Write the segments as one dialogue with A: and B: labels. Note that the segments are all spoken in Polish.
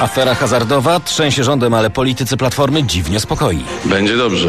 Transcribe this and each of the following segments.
A: Afera hazardowa trzęsie rządem, ale politycy Platformy dziwnie spokojni.
B: Będzie dobrze.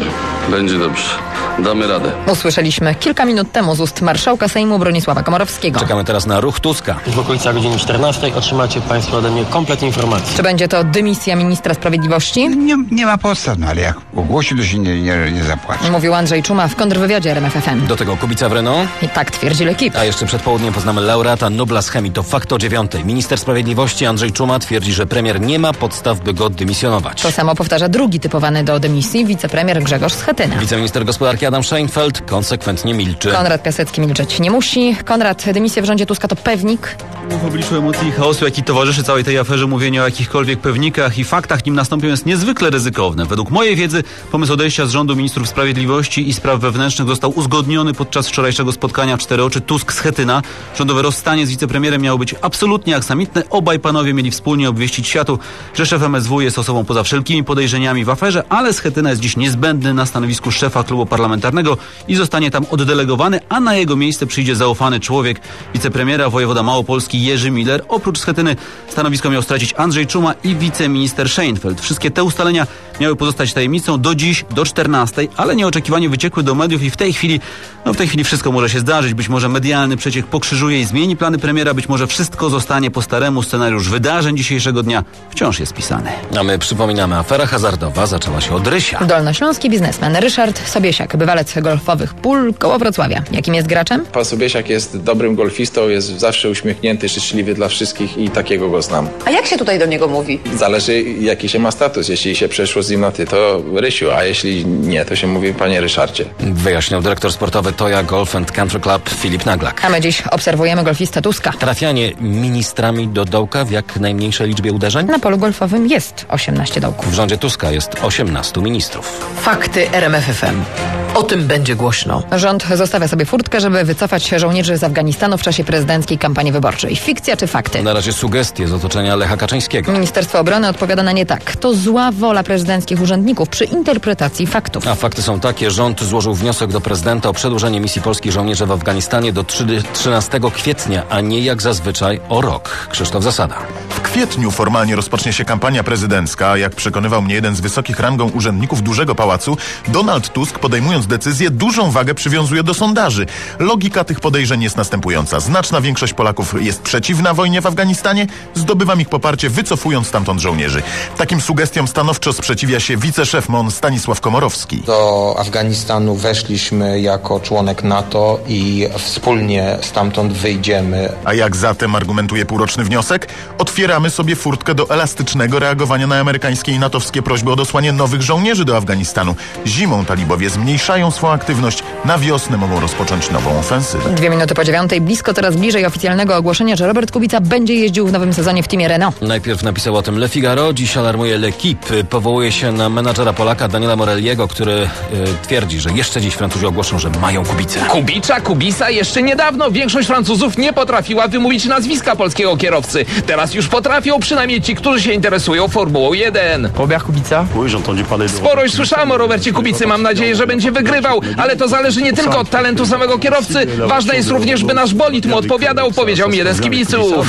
B: Damy radę.
C: Usłyszeliśmy kilka minut temu z ust marszałka Sejmu Bronisława Komorowskiego.
A: Czekamy teraz na ruch Tuska.
D: W okolicach godziny 14 otrzymacie Państwo ode mnie kompletnie informacji.
C: Czy będzie to dymisja ministra sprawiedliwości?
E: Nie ma podstaw, ale jak ogłosi, to się nie zapłaci.
C: Mówił Andrzej Czuma w kontrwywiadzie RMF FM.
A: Do tego Kubica w Renault.
C: I tak twierdzi L'Équipe.
A: A jeszcze przed południem poznamy laureata Nobla z chemii. To fakt o 9:00. Minister sprawiedliwości Andrzej Czuma twierdzi, że premier nie ma podstaw, by go dymisjonować.
C: To samo powtarza drugi typowany do dymisji wicepremier Grzegorz Schetyna.
A: Wiceminister gospodarki Adam Szejnfeld konsekwentnie milczy.
C: Konrad Piasecki milczeć nie musi. Konrad, dymisja w rządzie Tuska to pewnik?
F: W obliczu emocji i chaosu, jaki towarzyszy całej tej aferze, mówienie o jakichkolwiek pewnikach i faktach, nim nastąpią, jest niezwykle ryzykowne. Według mojej wiedzy pomysł odejścia z rządu ministrów sprawiedliwości i spraw wewnętrznych został uzgodniony podczas wczorajszego spotkania w 4 oczy Tusk-Schetyna. Rządowe rozstanie z wicepremierem miało być absolutnie aksamitne. Obaj panowie mieli wspólnie obwieścić światu, że szef MSW jest osobą poza wszelkimi podejrzeniami w aferze, ale Schetyna jest dziś niezbędny na stanowisku szefa klubu parlamentarnego i zostanie tam oddelegowany, a na jego miejsce przyjdzie zaufany człowiek wicepremiera, wojewoda małopolski Jerzy Miller. Oprócz Schetyny stanowisko miał stracić Andrzej Czuma i wiceminister Szejnfeld. Wszystkie te ustalenia miały pozostać tajemnicą do dziś, do 14:00, ale nieoczekiwanie wyciekły do mediów i w tej chwili wszystko może się zdarzyć. Być może medialny przeciek pokrzyżuje i zmieni plany premiera, być może wszystko zostanie po staremu. Scenariusz wydarzeń dzisiejszego dnia wciąż jest pisany.
A: A my przypominamy, afera hazardowa zaczęła się od Rysia.
C: Dolnośląski biznesmen Ryszard Sobiesiak, bywalec golfowych pól koło Wrocławia. Jakim jest graczem?
G: Pan Sobiesiak jest dobrym golfistą, jest zawsze uśmiechnięty, życzliwy dla wszystkich i takiego go znam.
H: A jak się tutaj do niego mówi?
G: Zależy, jaki się ma status. Jeśli się przeszło z nim na ty, to Rysiu, a jeśli nie, to się mówi panie Ryszardzie.
A: Wyjaśniał dyrektor sportowy Toja Golf and Country Club Filip Naglak.
C: A my dziś obserwujemy golfistę Tuska.
A: Trafianie ministrami do dołka w jak najmniejszej liczbie uderzeń?
C: Na polu golfowym jest 18 dołków.
A: W rządzie Tuska jest 18 ministrów.
I: Fakty RMF FM. O tym będzie głośno.
C: Rząd zostawia sobie furtkę, żeby wycofać żołnierzy z Afganistanu w czasie prezydenckiej kampanii wyborczej. Fikcja czy fakty?
A: Na razie sugestie z otoczenia Lecha Kaczyńskiego.
C: Ministerstwo Obrony odpowiada na nie tak. To zła wola prezydenckich urzędników przy interpretacji faktów.
A: A fakty są takie. Rząd złożył wniosek do prezydenta o przedłużenie misji polskich żołnierzy w Afganistanie do 13 kwietnia, a nie jak zazwyczaj o rok. Krzysztof Zasada.
J: W kwietniu formalnie rozpocznie się kampania prezydencka. Jak przekonywał mnie jeden z wysokich rangą urzędników dużego pałacu, Donald Tusk, podejmując decyzję, dużą wagę przywiązuje do sondaży. Logika tych podejrzeń jest następująca. Znaczna większość Polaków jest przeciwna wojnie w Afganistanie. Zdobywam ich poparcie, wycofując stamtąd żołnierzy. Takim sugestiom stanowczo sprzeciwia się wiceszef MON Stanisław Komorowski.
K: Do Afganistanu weszliśmy jako członek NATO i wspólnie stamtąd wyjdziemy.
J: A jak zatem argumentuje półroczny wniosek? Otwieramy sobie furtkę do elastycznego reagowania na amerykańskie i natowskie prośby o dosłanie nowych żołnierzy do Afganistanu. Zimą talibowie zmniejszają swoją aktywność, na wiosnę mogą rozpocząć nową ofensywę.
C: 9:02, blisko coraz bliżej oficjalnego ogłoszenia, że Robert Kubica będzie jeździł w nowym sezonie w teamie Renault.
A: Najpierw napisał o tym Le Figaro, dziś alarmuje L'Équipe. Powołuje się na menadżera Polaka Daniela Morelliego, który twierdzi, że jeszcze dziś Francuzi ogłoszą, że mają Kubicę.
L: Kubica, jeszcze niedawno większość Francuzów nie potrafiła wymówić nazwiska polskiego kierowcy. Teraz już potrafią, przynajmniej ci, którzy się interesują Formułą 1.
D: Robert Kubica?
L: Sporo już słyszałem o Robercie Kubicy, mam nadzieję, że będzie wygrywał, ale to zależy nie tylko od talentu samego kierowcy. Ważne jest również, by nasz bolid mu odpowiadał, powiedział mi jeden z kibiców.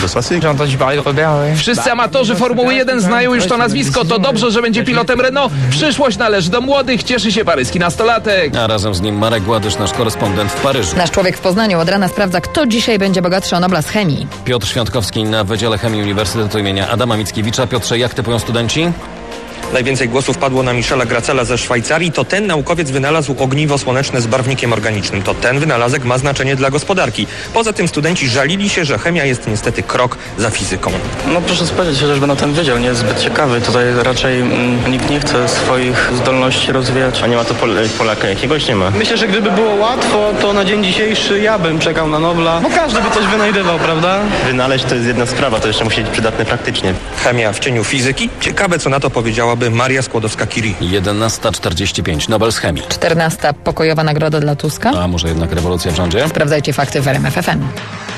L: Wszyscy amatorzy Formuły 1 znają już to nazwisko, to dobrze, że będzie pilotem Renault. Przyszłość należy do młodych, cieszy się paryski nastolatek.
A: A razem z nim Marek Gładysz, nasz korespondent w Paryżu.
C: Nasz człowiek w Poznaniu od rana sprawdza, kto dzisiaj będzie bogatszy o Nobla z chemii.
A: Piotr Świątkowski na Wydziale Chemii Uniwersytetu imienia Adama Mickiewicza. Piotrze, jak typują studenci?
M: Najwięcej głosów padło na Michela Gracela ze Szwajcarii. To ten naukowiec wynalazł ogniwo słoneczne z barwnikiem organicznym. To ten wynalazek ma znaczenie dla gospodarki. Poza tym studenci żalili się, że chemia jest niestety krok za fizyką.
N: No proszę spojrzeć chociażby na ten wydział, nie jest zbyt ciekawy. Tutaj raczej nikt nie chce swoich zdolności rozwijać.
O: A nie ma to Polaka jakiegoś? Nie ma.
N: Myślę, że gdyby było łatwo, to na dzień dzisiejszy ja bym czekał na Nobla. Bo każdy by coś wynajdywał, prawda?
O: Wynaleźć to jest jedna sprawa, to jeszcze musi być przydatne praktycznie.
M: Chemia w cieniu fizyki? Ciekawe, co na to powiedziałaby Maria Skłodowska-Curie.
A: 11:45, Nobel z chemii.
C: 14. Pokojowa nagroda dla Tuska.
A: A może jednak rewolucja w rządzie?
C: Sprawdzajcie fakty w RMF FM.